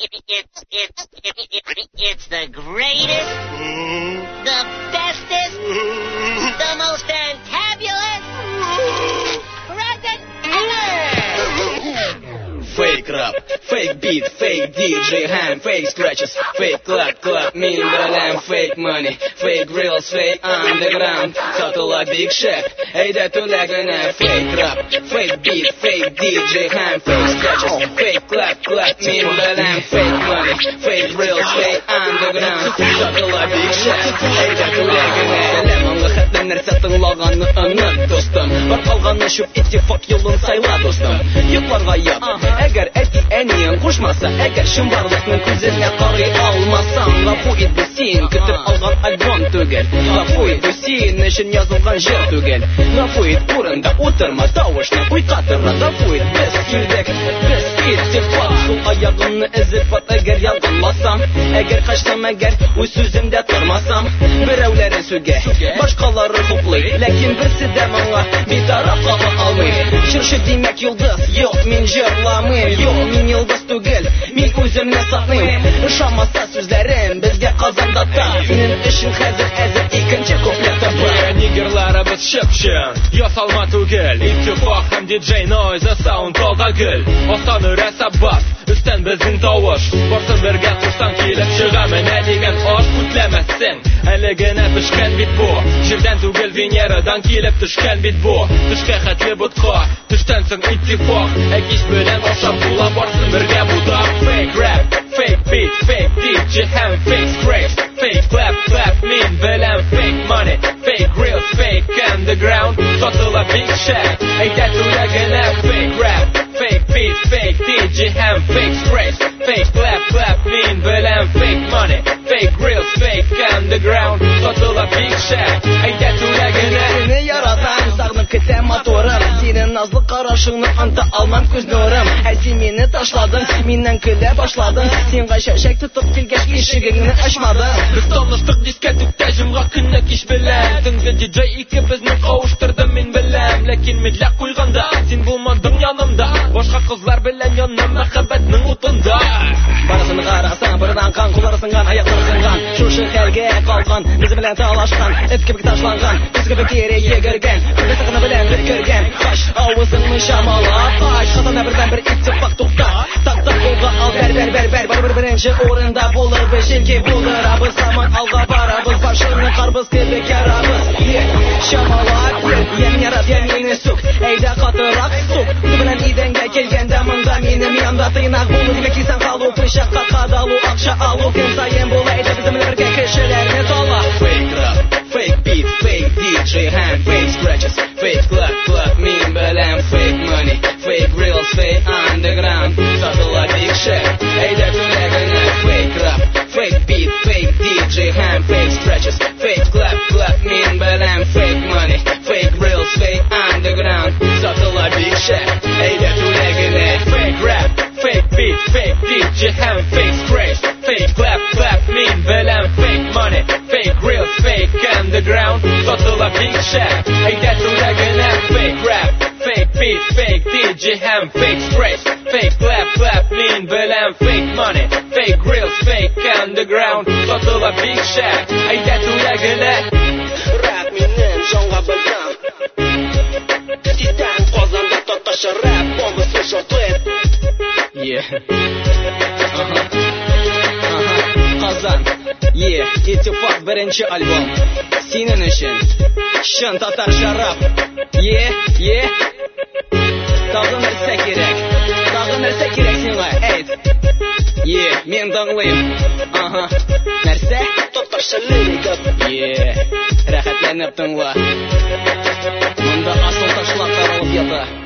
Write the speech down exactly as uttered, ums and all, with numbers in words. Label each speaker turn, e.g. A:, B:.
A: It's, it's, it's the greatest, the bestest, the most fantabulous present ever!
B: Fake rap, fake beat, fake D J hand, fake scratches, fake clap, clap, mean balance, fake money, fake reels, fake underground, satellite big chef, hey that to like an fake rap, fake beat, fake D J hand, fake scratches, fake clap, clap, mean balance, fake money, fake reels, fake underground, satellite big chef, hey that to like an lemon, хәтле нәрсә тыңлаганны аңлат достым, бар калганны шуп иттифак юлын сайла достым, йокларга ят. Әгәр әти әниең кушмаса, әгәр шымбарлыкның күзенә карый алмасаң, гафу ит бу син көтеп алган альбом түгел, гафу ит бу син өчен язылган җыр түгел, гафу ит урында утырма тавышны уйкатырга, гафу ит без килдек, без иттифак, сул аягымны эзеп ат әгәр ялганмасам, әгәр качсам, әгәр үз сүземдә тормасам, берәүләре сүгә, башкалары хуплый, ләкин берсе дә моңа битараф кала алмый, шыршы димәк йолдыз, юк мин җырламый. Юк, мин йолдыз түгел, мин үземне сатмыйм. Ышанмаса сүзләрем безгә Казанда та. Синең өчен хәзер әзер икенче куплетым бар.
C: Нигерларыбыз чыпчын, ясалма түгел. Иттифак һәм диджей Noise саунд алга гөл. Астан үрәсә бас, өстән безнең тавыш. Барсын бергә курсан килеп чыга менә дигән аш күтләмәссең. Әле генә пешкән бит бу. Җирдән түгел Венерадан килеп төшкән бит бу. Төшкә хәтле бутка, төштән соң иттифак. Ә кич белән ашап була барсын бергә буда. Fake rap, fake beat, fake D J һәм fake scratch, fake clap, clap, мин белән fake money, fake reels, fake underground, сатыла big shack. Әйтә түрә генә fake rap, fake beat, fake D J һәм fake scratch, fake clap, clap, мин белән fake money, fake reels, fake underground, сатыла big shack. Әйтә түрә генә
B: сине яратам, сагынып көтәм моторым, синең назлы карашыңны анта алмам күз нурым. Ә син мине ташладың, миннән көлә башладың, сиңа чәчәк тотып килгәч ишегеңне ачмадың.
C: Без таныштык дискәтүктә җомга көнне кич белән, төнге диджей икебезне кавыштырды мин беләм, ләкин медләк куйганда син булмадың янымда, башка кызлар белән яннам мәхәббәтнең утында.
B: Барысын карасаң, бордан кан, куллары сынган, аяклары сынган, шушы хәлгә калган, без белән талашкан, эт кебек ташланган, без кебек кире йөгергән, үзе сыгыны белән бер кергән, каш авызыңны чамалап, каш хатана бердән бер иттифак тукта, так так булга ал бер бер бер бер, барыбер беренче урында булыр без җилки булдырабыз, саман алга барабыз, башыңны карбыз кебек ярабыз, чамалап, яң ярат, яң мине сук, әйдә катырак сук, су белән идәнгә килгәндә монда минем янда тыйнак булу, димәк исән калу, пычакка кадалу, акча алу, көн саен була иде безнең бергә кешеләрне тала. Fake rap, fake beat, fake D J hand, fake scratches, fake clap, clap, мин белән fake money, fake reels, fake underground, satellite big shack, әйдә түрә генә fake rap, fake beat, fake D J hand, fake scratches, fake clap, clap, мин белән fake money, fake reels, fake underground, satellite big shack, әйдә түрә генә fake rap, fake beat, fake D J hand, fake scratch, fake clap, clap, мин белән fake money, fake reels, fake underground, satellite big shack, әйдә түрә генә fake rap, fake beat, fake D J hand, fake scratch, fake clap, clap, мин белән fake money, fake reels, fake underground, сатыла big shack, әйдә түрә генә rap минем җанга белгән, титан Казанда татарча rap бомбасы шотлет. Yeah. Ага. Ага. Казан. Yeah. Иттифак беренче альбом. Синең өчен. Чын татарча rap. Yeah. Yeah. Тагын нәрсә кирәк? Тагын нәрсә кирәк сиңа? Әйт. Yeah, мен даңлыйм. Ага. Нәрсә? Татарча лирика. Yeah. Рәхәтләнеп тыңла. Монда асыл ташлар таралып ята.